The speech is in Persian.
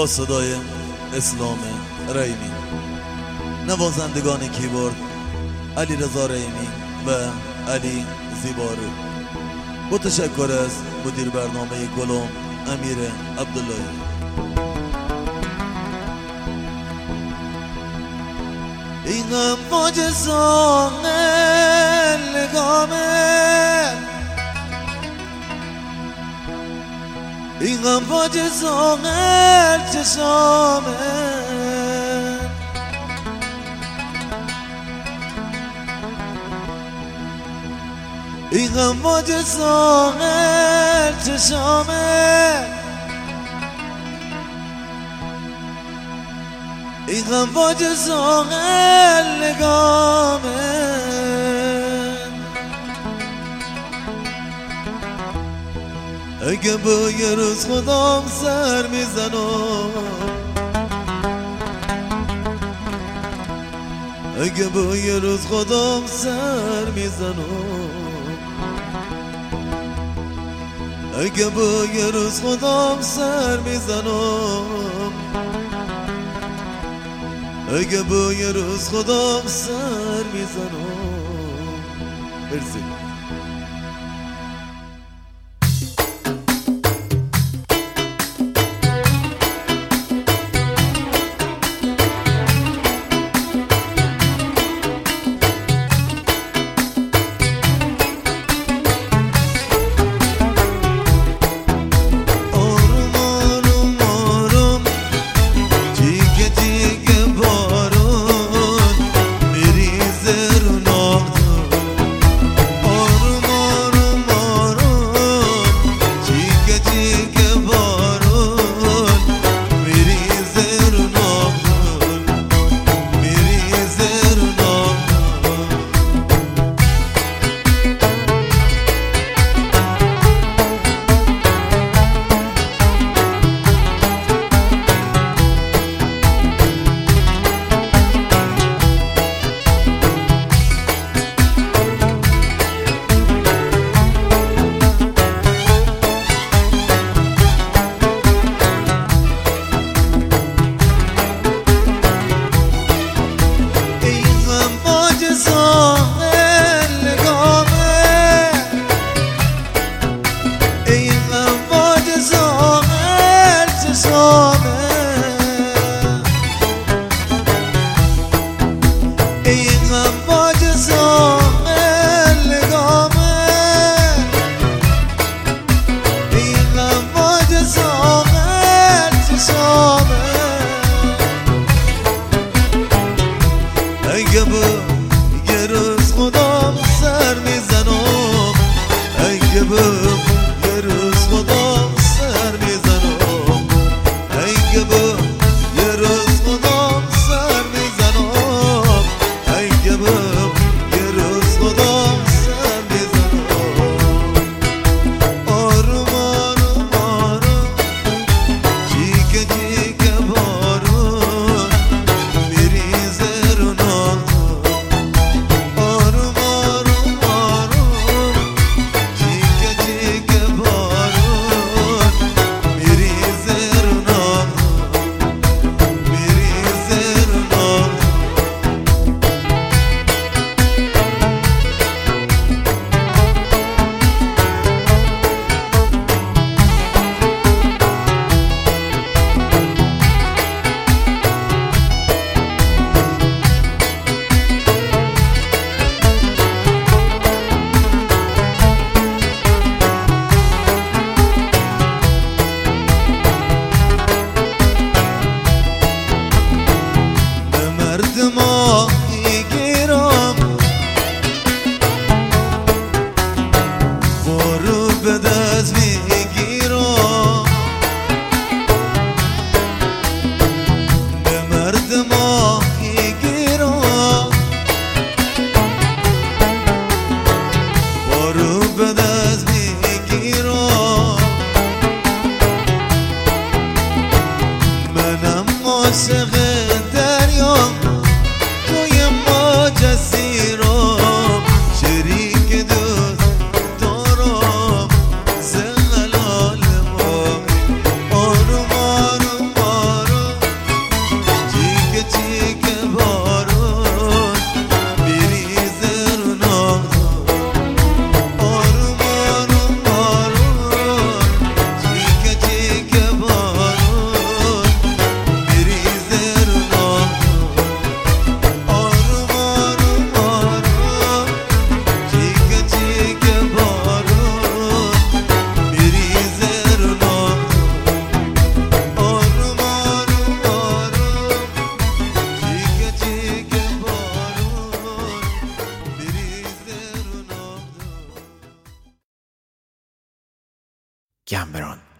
با صدای اسلام رحیمی. نوازندگان کیبورد علی رضا رحیمی و علی زیبارو. با تشکر از مدیر برنامه گلم امیر عبداللهی. این امواج ساحل گامه، این امواج ساحل چشامه، این امواج ساحل چشامه، این امواج ساحل نگامه. اگه با یه روز خودم سر میزنم، اگه با یه روز خودم سر میزنم، اگه با یه روز خودم سر میزنم، اگه با یه روز خودم سر میزنم. مرسی. اگه با یه روز خودم سر میزنم، اگه با یه روز خودم سر میزنم، اگه با یه روز خودم سر میزنم، اگه با یه روز خودم سر میزنم. آروم آروم آروم جیگه جیگه بارون میریزه رو ناخن، گمبران.